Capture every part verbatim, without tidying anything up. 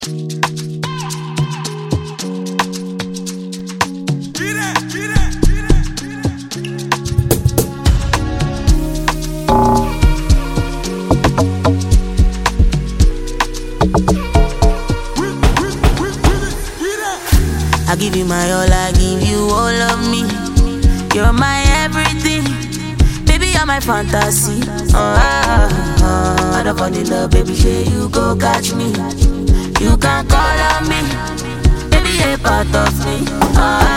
I give you my all, I give you all of me. You're my everything, baby, you're my fantasy. Oh, ah, ah, I don't fall in love, baby, here you go catch me. You can call on me, baby, you're part of me. Oh,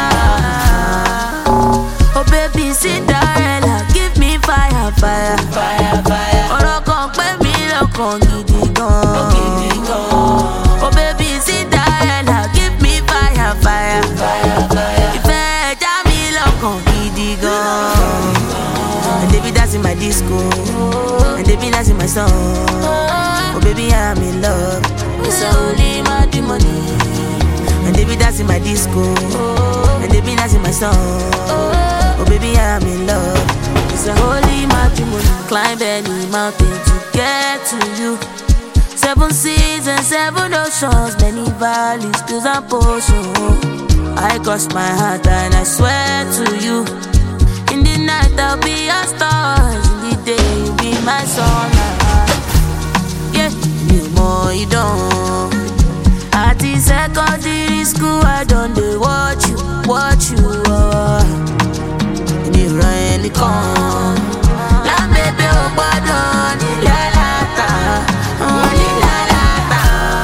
ah, ah, oh baby, Cinderella, give me fire, fire, fire, fire. Ọ̀rọ̀ kan pé mi lọ́kàn gidi gan, gidi gan. Oh baby, Cinderella, give me fire, fire, fire, fire. Ìfẹ́ já mi lọ́kàn gidi gan. And they be dancing my disco, and they be dancing my song. Oh baby, I'm in love, it's only my money. And they be dancing my disco, and they be dancing my song. Oh baby, I'm in love, it's a holy matrimony. Climb any mountain to get to you. Seven seas and seven oceans, many valleys, hills and portions. I cross my heart and I swear to you. In the night I'll be your stars, in the day you'll be my sunlight. Yeah, you more you don't. At the secondary school I don't dey watch you, watch you. Oh. And you really come. La baby o gbọ́dọ̀ ni la lata, oh ni la lata.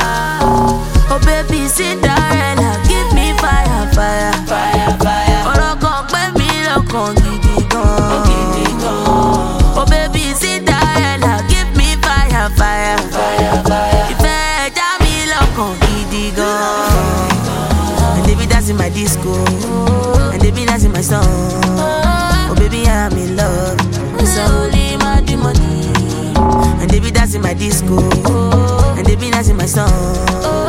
Oh baby Cinderella, give me fire, fire, fire, fire. Ọ̀rọ̀ kan pé mi lọ́kàn gidi gan, gidi gan. Oh baby Cinderella, give me fire, fire, fire, fire. Ìfẹ́ já mi lọ́kàn gidi gan. And they be dancing my disco, and they be dancing my song. Oh baby, I'm in love, it's only my money. And they be dancing my disco, and they be dancing my song.